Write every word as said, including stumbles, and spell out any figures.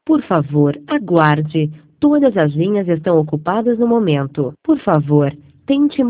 Por favor, aguarde. Todas as linhas estão ocupadas no momento. Por favor, tente